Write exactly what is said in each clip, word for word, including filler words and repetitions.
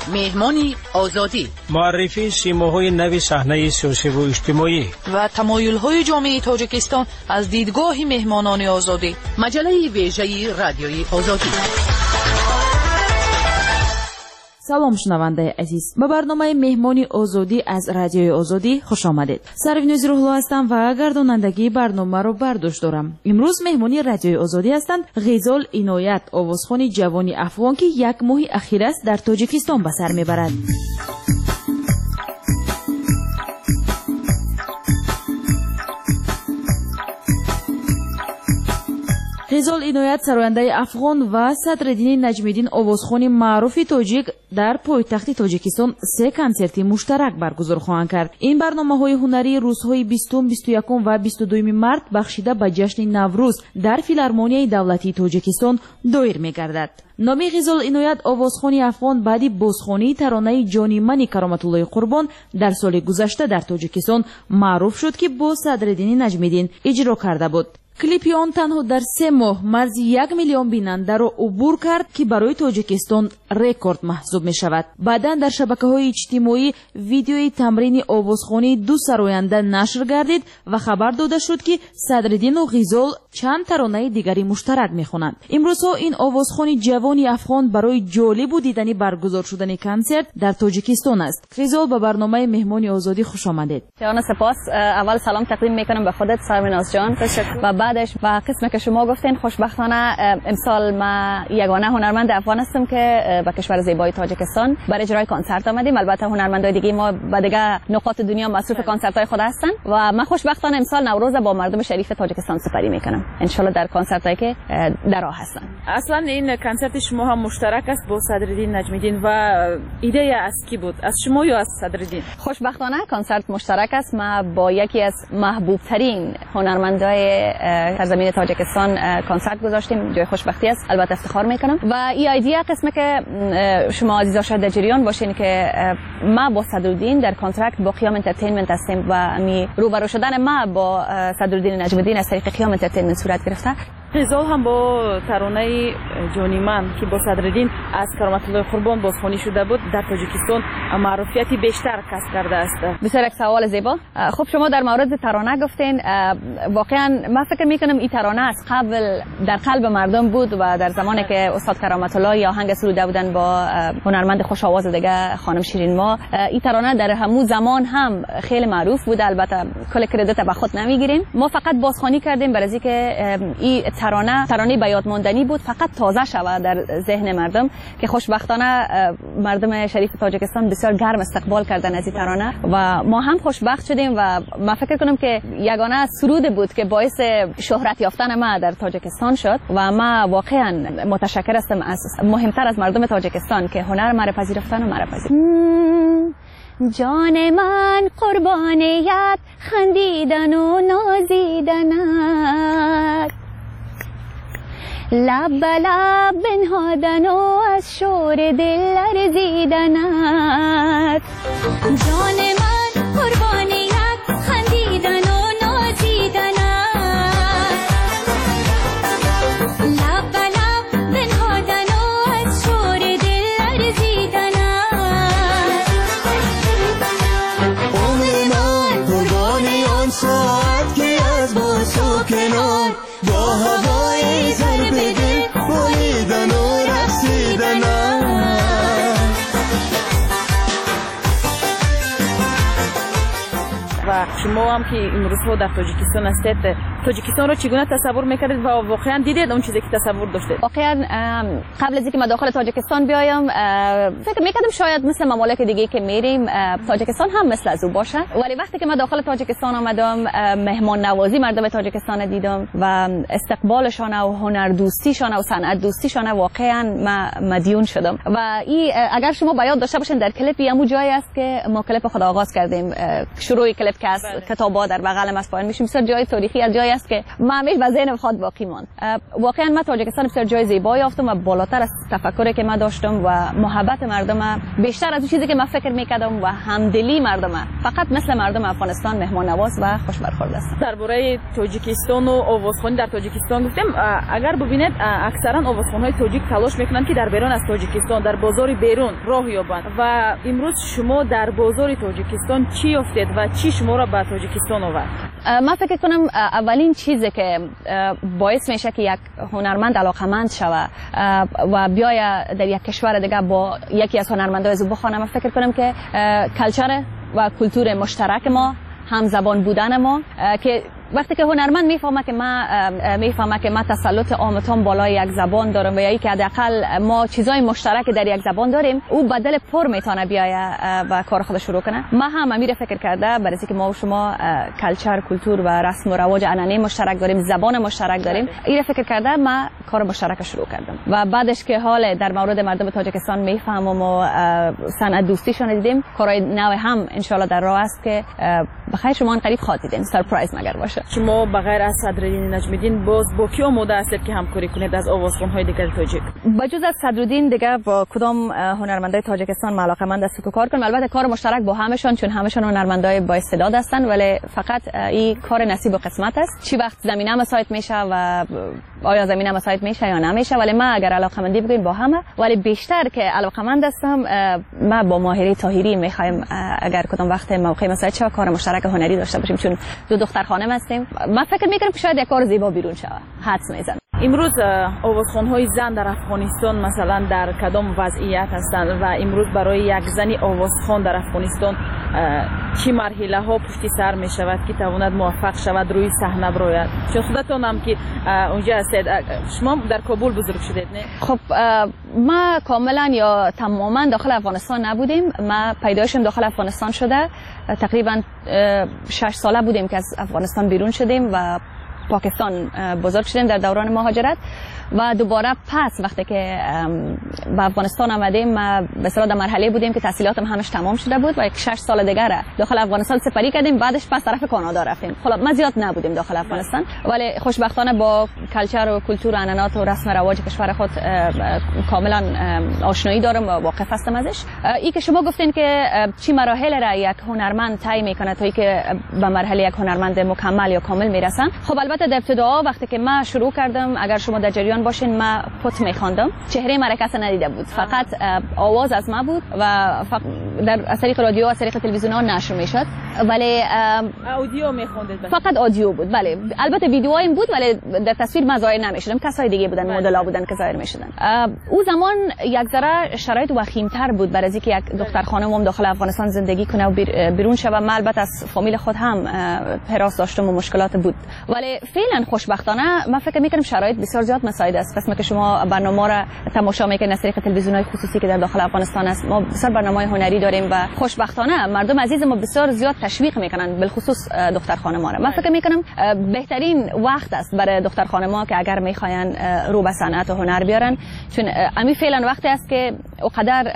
مهمانی آزادی، معرفی سیماهای نوی صحنه سیاسی و اجتماعی و تمایل‌های جامعه تاجیکستان از دیدگاه مهمانان آزادی. مجله ویژه رادیوی آزادی. سلام شنونده عزیز، به برنامه مهمانی آزادی از رادیوی آزادی خوش آمدید. سروینوز روحلو هستم و گردانندگی برنامه رو بر دوش دارم. امروز مهمانی رادیوی آزادی هستند غزال عنایت، آوازخوان جوانی افغان که یک ماه اخیر است در تاجیکستان به سر میبرد. غزال عنایت سراینده افغان و صدرالدین نجمیدین آوازخوان معروف تاجیک در پایتخت تاجیکستان سه کنسرت مشترک برگزار خواهند کرد. این برنامه‌های هنری روزهای بیستم، بیست و یکم و بیست و دوم مارس بخشیده به جشن نوروز در فیلارمونیای دولتی تاجیکستان دایر می‌گردد. نام غزال عنایت آوازخوان افغان بعدی بازخوانی ترانه جانیمن کرامت‌الله قربان در سال گذشته در تاجیکستان معروف شد که با صدرالدین نجمیدین اجرا کرده بود. کلیپی آن تنها در سه ماه مرز یک میلیون بیننده را عبور کرد که برای تاجیکستان رکورد محسوب می شود. بعدا در شبکه‌های اجتماعی ویدیوی تمرین آوازخوانی دو سراینده نشر گردید و خبر داده شد که صدرالدین و غزال چند ترانه دیگری مشترک می‌خوانند. امروزها این آوازخوان جوانی افغان برای جالب و دیدنی برگزار شدن کنسرت در تاجیکستان است. غزال به برنامه مهمانی آزادی خوش آمدید. جان سپاس. اول سلام تقدیم می‌کنم به خودت سرمناز جان. تشکر. بعدش و قسمی که شما گفتین خوشبختانه امسال ما یگانه هنرمند افغان هستم که به کشور زیبای تاجیکستان برای اجرای کنسرت آمدیم. البته هنرمندای دیگه ما به دیگه نقاط دنیا مصروف کنسرت‌های خود هستن و من خوشبختانه امسال نوروز با مردم شریف تاجیکستان سپری میکنم ان شاء الله در کنسرتایی که در راه هستن. اصلا این کنسرت شما هم مشترک است با صدرالدین نجمیدین و ایده از کی بود؟ از شما یا از صدرالدین؟ خوشبختانه کنسرت مشترک است. ما با یکی از محبوب ترین هنرمندای در زمین تاجیکستان کنسرت گذاشتیم. جای خوشبختی است، البته افتخار میکنم. و این ایده قسمه که شما عزیزا شاید در جریان باشین که ما با صدرالدین در کانترکت با قیام انترتینمنت هستیم و می روبرو شدن ما با صدرالدین نجمیدین از طریق قیام انترتینمنت صورت گرفته. غزال هم با ترانه جانی من که با صدرالدین از کرامت‌الله قربان بازخوانی شده بود در تاجیکستان معروفیتی بیشتر کسب کرده است. بسیار یک سوال زیبا. خب شما در مورد ترانه گفتین، واقعا من فکر میکنم این ترانه از قبل در قلب مردم بود و در زمانی که استاد کرامت‌الله یا آهنگ سروده بودن با هنرمند خوش آواز دیگه خانم شیرین ما، این ترانه در همون زمان هم خیلی معروف بود. البته کل کردیت به خود نمیگیریم، ما فقط بازخوانی کردیم برای اینکه این ترانه ترانه به یاد ماندنی بود، فقط تازه شود در ذهن مردم که خوشبختانه مردم شریف تاجیکستان بسیار گرم استقبال کردن از این ترانه و ما هم خوشبخت شدیم و من فکر کنم که یگانه سرود بود که باعث شهرت یافتن ما در تاجیکستان شد و ما واقعا متشکر هستم از مهمتر از مردم تاجیکستان که هنر ما را پذیرفتن و ما را پذیرفتن. جان من قربانیت خندیدن و نازیدنت، لب به لب بنهادن و از شور دل لرزیدنت. جان من قربانیت خندیدن و نازیدنت، لب به لب بنهادن و از شور دل لرزیدنت. عمر من قربانی آن ساعت که از باز و کنار با هوای ضرب دل بریدن و رقصیدن. و شما هم که امروزها در تاجیکستان هستید، تاجیکستان رو چگونه تصور میکردید و واقعا دیدید اون چیزی که تصور داشتید؟ واقعا قبل از اینکه ما داخل تاجیکستان بیایم فکر میکردم شاید مثل ممالک دیگه که میریم تاجیکستان هم مثل از او باشه، ولی وقتی که ما داخل تاجیکستان آمدم مهمان نوازی مردم تاجیکستان دیدم و استقبالشان و هنر دوستیشان و صنعت دوستیشان واقعا ما مدیون شدم. و این اگر شما بیاد داشته باشین در کلیپی همون جایی است که ما کلیپ خود آغاز کردیم، شروع کلیپ که از کتابا در بغل ما پایین میشیم، بسیار جای تاریخی از جایی است که من همیشه به ذهنم خود باقی ماند. واقعا من تاجیکستان بسیار جای زیبایی یافتم و بالاتر از تفکری که من داشتم و محبت مردم بیشتر از اون چیزی که من فکر میکردم و همدلی مردم فقط مثل مردم افغانستان مهمان نواز و خوش برخورد است. درباره تاجیکستان و آوازخوانی در تاجیکستان گفتم اگر ببینید اکثرا آوازخوان‌های تاجیک تلاش میکنند که در بیرون از تاجیکستان در بازار بیرون راه یابند و امروز شما در بازار تاجیکستان چی یافتید و چی شما را به تاجیکستان آورد؟ من فکر کنم اولین چیزی که باعث میشه که یک هنرمند علاقمند شود و بیاید در یک کشور دیگه با یکی از هنرمندای زو بخوانه، من فکر کنم که کلچر و کلتور مشترک ما، هم زبان بودن ما، که وقتی که هنرمند میفهمه که ما میفهمه که ما تسلط عامتان بالای یک زبان دارم و یا که حداقل ما چیزای مشترک در یک زبان داریم، او بدل پر میتونه بیاید و کار خودش شروع کنه. ما هم امیر فکر کرده برای اینکه ما و شما کلچر، کلتور و رسم و رواج عنعنه مشترک داریم، زبان مشترک داریم، این فکر کرده ما کار مشترک شروع کردم و بعدش که حال در مورد مردم تاجیکستان میفهمم و صنعت دوستیشون دیدیم، کارهای نو هم ان شاء الله در راه است که بخیر شما قریب خاطیدین سرپرایز مگر باشه. شما بغیر از صدرالدین نجمیدین باز با کی آماده هستید که همکاری کنید از آوازخوان‌های دیگر تاجیک؟ بجز از صدرالدین دیگه با کدام هنرمندای تاجیکستان علاقه‌مند است که کار کنیم. البته کار مشترک با همشون، چون همشون هنرمندای با استعداد هستن، ولی فقط این کار نصیب و قسمت است. چی وقت زمینه مساعد میشه و آیا زمینه مساعد میشه یا نمیشه، ولی ما اگر علاقه‌مندی بگیم با همه، ولی بیشتر که علاقه‌مند هستم ما با ماهری طاهری میخوایم اگر کدام وقت موقع مساعد شه کار مشترک هنری داشته باشیم، چون دو دختر خانم هستیم. من فکر میکنم که شاید یک کار زیبا بیرون شود. حدس میزنم. امروز آوازخوان‌های زن در افغانستان مثلا در کدام وضعیت هستند و امروز برای یک زنی آوازخوان در افغانستان چی مرحله ها پشت سر می شود که تواند موفق شود روی صحنه بروید؟ چون خودتون هم که اونجا هستید، شما در کابل بزرگ شدید نه؟ خب ما کاملا یا تماما داخل افغانستان نبودیم. ما پیدایشم داخل افغانستان شده، تقریبا شش ساله بودیم که از افغانستان بیرون شدیم و پاکستان بزرگ شدیم در دوران مهاجرت و دوباره پس وقتی که به افغانستان آمدیم ما به اصطلاح در مرحله بودیم که تحصیلاتم همش تمام شده بود و یک شش سال دیگه داخل افغانستان سپری کردیم، بعدش پس طرف کانادا رفتیم. خب ما زیاد نبودیم داخل افغانستان، ولی خوشبختانه با کلچر و کلتور و عنعنات و رسم و رواج کشور خود کاملا آشنایی دارم و واقف هستم ازش. این که شما گفتین که چی مراحل را یک هنرمند طی میکنه تا اینکه به مرحله یک هنرمند مکمل یا کامل میرسن، خب البته در ابتدا وقتی که ما شروع کردم، اگر شما در جریان باشین، ما پت میخواندم، چهره ما را کسی ندیده بود، فقط آواز از ما بود و در از طریق رادیو از طریق تلویزیون ها نشر میشد، ولی اودیو میخوندید؟ فقط آدیو بود. بله البته ویدیوهایم بود ولی در تصویر ما ظاهر نمیشدم، کسای دیگه بودن، مدل‌ها بودن که ظاهر میشدن. او زمان یک ذره شرایط وخیم‌تر بود برای اینکه یک دختر خانم داخل افغانستان زندگی کنه و بیرون شه. ما البته از فامیل خود هم حراس داشتم و مشکلات بود، ولی فعلا خوشبختانه من فکر میکنم شرایط بسیار زیاد مساعد است. قسمت که شما برنامه را تماشا میکنید از طریق تلویزیون‌های خصوصی که در داخل افغانستان است، ما بسیار برنامه‌های هنری داریم و خوشبختانه مردم عزیز ما بسیار زیاد تشویق میکنن، بالخصوص دختر خانم‌ها را. من فکر میکنم بهترین وقت است برای دختر خانم‌ها که اگر میخواین رو به صنعت و هنر بیارن، چون امی فعلا وقتی است که اونقدر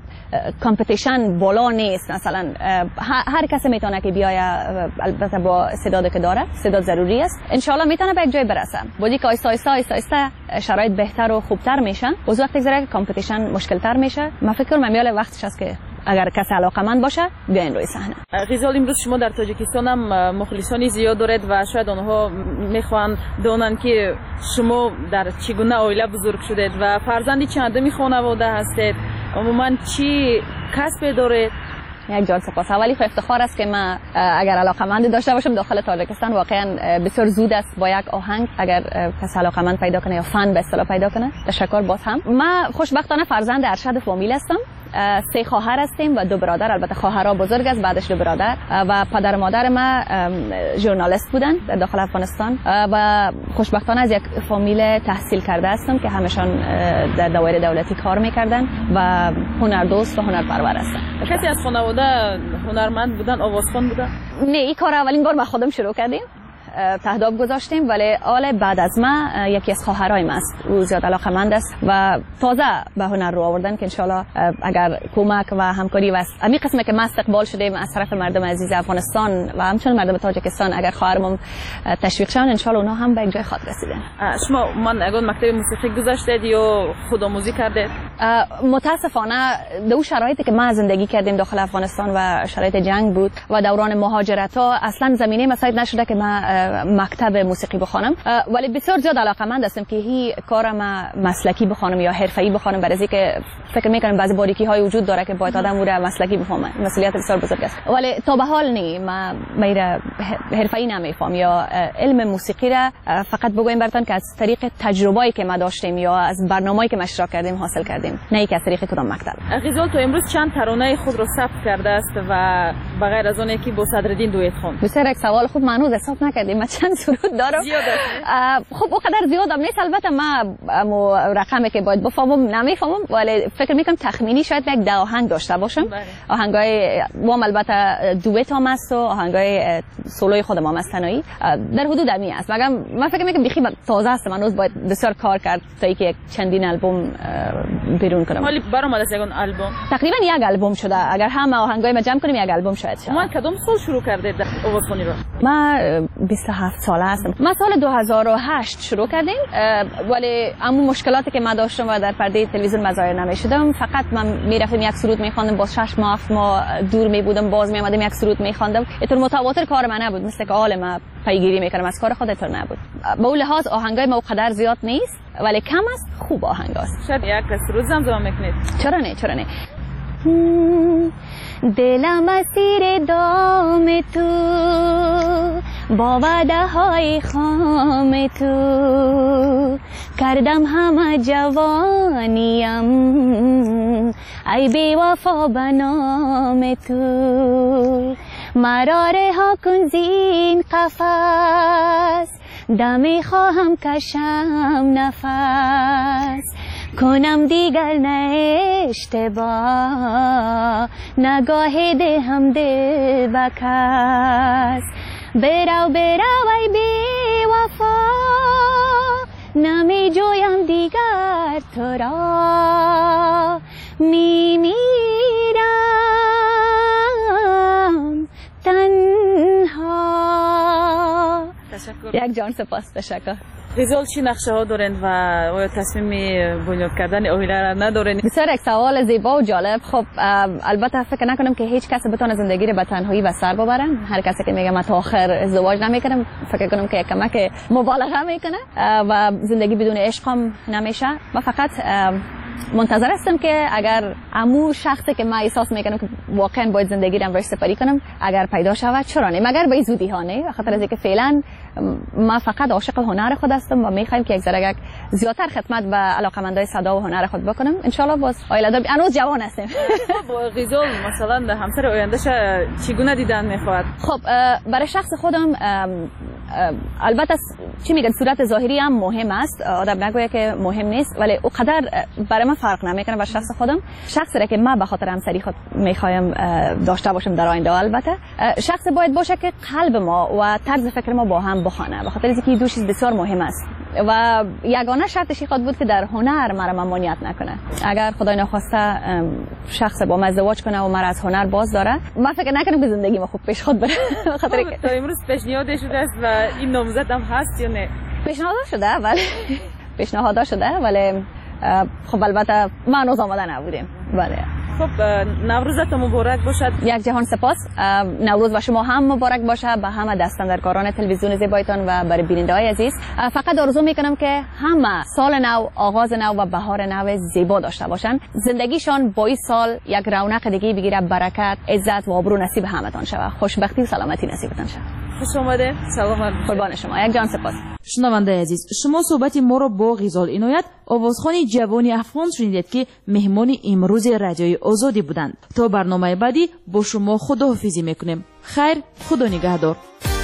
کامپتیشن بالا نیست. مثلا هر کسی میتونه که بیاید، البته با استعدادی که داره، استعداد ضروری است، ان شاء الله میتونه به یک جای برسه. بودی که آیسته آیسته آیسته آیسته شرایط بهتر و خوبتر میشن، از وقتی که کامپتیشن مشکلتر میشه، من فکر کنم میاله وقتش است که اگر کسی علاقه‌مند باشه بیاین روی صحنه. غزال، امروز شما در تاجیکستان هم مخلصانی زیاد دارید و شاید آنها میخوان دونن که شما در چگونه عائله بزرگ شدید و فرزندی چندمی خانواده هستید، عموما چی کسب دارید؟ یک جان سپاس. اولی خو افتخار است که من اگر علاقه‌مند داشته باشم داخل تاجیکستان. واقعا بسیار زود است با یک آهنگ اگر کس علاقه‌مند پیدا کنه یا فن به اصطلاح پیدا کنه. تشکر باز هم. من خوشبختانه فرزند ارشد فامیل هستم. سه خواهر هستیم و دو برادر. البته خواهرها بزرگ است، بعدش دو برادر، و پدر و مادر ما ژورنالیست بودن در داخل افغانستان و خوشبختانه از یک فامیل تحصیل کرده هستم که همشان در دوایر دولتی کار میکردن و هنردوست و هنرپرور هستن. کسی از خانواده هنرمند بودن، آوازخوان بودن؟ نه، این کار اولین بار ما خودم شروع کردیم. تهداب گذاشتیم، ولی آل بعد از ما یکی از خواهرای است، او زیاد علاقمند است و تازه به هنر رو آوردن که انشالله اگر کمک و همکاری و امی قسمه که ما استقبال شدیم از طرف مردم عزیز افغانستان و همچنین مردم تاجیکستان، اگر خواهرمون تشویق شدن انشالله اونها هم به یک جای خاط رسیدن. شما من اگر مکتب موسیقی گذاشتید یا خودآموزی کردید؟ متاسفانه دو شرایطی که ما زندگی کردیم داخل افغانستان و شرایط جنگ بود و دوران مهاجرت ها اصلا زمینه مساعد نشده که ما مکتب موسیقی بخوانم، ولی بسیار زیاد علاقمند هستم که هی کار ما مسلکی بخوانم یا حرفه‌ای بخوانم، برای اینکه فکر میکنم بعضی باریکی های وجود داره که باید آدم رو مسلکی بفهمه، مسئولیت بسیار بزرگ است، ولی تا به حال نی ما میره حرفه‌ای نمیفهم یا علم موسیقی را فقط بگویم براتون که از طریق تجربه‌ای که ما داشتیم یا از برنامه‌ای که اشتراک کردیم حاصل کردیم، نه که از طریق کدام مکتب. غزال تو امروز چند ترانه خود رو ثبت کرده است و بغیر از اون که با صدرالدین دویت خوند؟ بسیار یک سوال خود معنوز حساب نکردیم، من چند سرود دارم زیاد است. خب اونقدر زیادم نیست، البته ما رقمی که باید بفهمم نمیفهمم، ولی فکر میکنم تخمینی شاید یک ده آهنگ داشته باشم. آهنگای وام البته دویت هم است و آهنگای سولوی خودم هم است تنهایی، در حدود امی است، مگر من فکر میکنم بخی تازه است، من روز باید بسیار کار کرد تا اینکه یک چندین البوم بیرون کنم. ولی برآمد از یک البوم تقریبا یک البوم شده، اگر همه آهنگای ما جمع کنیم یک البوم شاید شه. ما کدام سال شروع کردید آوازخوانی رو؟ ما بیست و هفت ساله هستم. ما سال دو هزار و هشت شروع کردیم، ولی اما مشکلاتی که ما داشتم و در پرده تلویزیون مظاهر نمیشدم، فقط من میرفتم یک سرود میخواندم، باز شش ماه هفت ماه دور میبودم، باز میآمدم یک سرود میخواندم. اینطور متواتر کار من نبود، مثل که حال ما پیگیری میکردم از کار خود، اینطور نبود. به اون لحاظ آهنگای ما قدر زیاد نیست، ولی کم است، خوب آهنگ است. شاید یک سرود زمزمه میکنید؟ چرا نه چرا نه. دلم اسیر دام تو، با وعده های خام تو، کردم همه جوانیم ای بی وفا به نام تو، مرا رها کن زین قفس، دمی خواهم کشم نفس، کنم دیگر نه اشتباه، نگاه ده هم دل بکس، برو برو ای بی وفا، نمی جویم دیگر تو را، می میرم تنها. تشکر. یک جان سپاس. تشکر. غزال چی نقشه ها دارین و آیا تصمیم بنیاد کردن اویله را ندارین؟ بسیار یک سوال زیبا و جالب. خب البته فکر نکنم که هیچ کس بتونه زندگی رو به تنهایی و سر ببره. هر کسی که میگه من تا آخر ازدواج نمیکنم، فکر کنم که کمک مبالغه میکنه و زندگی بدون عشق هم نمیشه. من فقط منتظر هستم که اگر عمو شخصی که من احساس میکنم که واقعا باید زندگی رو سپری کنم اگر پیدا شود، چرا نه، مگر به زودی ها نه، خاطر از اینکه فعلا ما فقط عاشق هنر خود هستم و میخوایم که یک ذره زیادتر خدمت به علاقمندای صدا و هنر خود بکنم. ان شاء الله باز آیله دار هنوز جوان هستیم. خب غزال مثلا همسر آیندهش چگونه دیدن میخواد؟ خب برای شخص خودم البته چی میگن صورت ظاهری هم مهم است، آدم نگویه که مهم نیست، ولی او قدر برای من فرق نمیکنه. برای شخص خودم، شخصی را که من به خاطر همسری خود میخوایم داشته باشم در آینده، البته شخص باید باشه که قلب ما و طرز فکر ما با هم بخونه، به خاطر اینکه دو چیز بسیار مهم است و یگانه شرطش خود بود که در هنر مرا ممانعت نکنه. اگر خدای نخواسته شخص با من ازدواج کنه و مرا از هنر باز داره، من فکر نکنم که زندگی ما خوب پیش خود بره. خاطر که تا امروز پیشنهاد شده است و این نامزد هم هست یا نه؟ پیشنهاد شده ولی پیشنهاد شده ولی خب البته ما هنوز آماده نبودیم. بله. خب نوروزت مبارک باشد. یک جهان سپاس. نوروز و شما هم مبارک باشه، به همه دستاندرکاران تلویزیون زیبایتان و برای بیننده‌های عزیز. فقط آرزو میکنم که همه سال نو، آغاز نو و بهار نو زیبا داشته باشن، زندگیشان با این سال یک رونق دیگه بگیره، برکت، عزت و آبرو نصیب همتان شود، خوشبختی و سلامتی نصیبتان شود. خوش آمده. سلام. قربان شما. یک جان سپاس. شنونده عزیز، شما صحبت ما را با غزال عنایت، آوازخوان جوانی افغان شنیدید که مهمان امروز رادیوی آزادی بودند. تا برنامه بعدی با شما خداحافظی میکنیم. خیر، خدا نگهدار.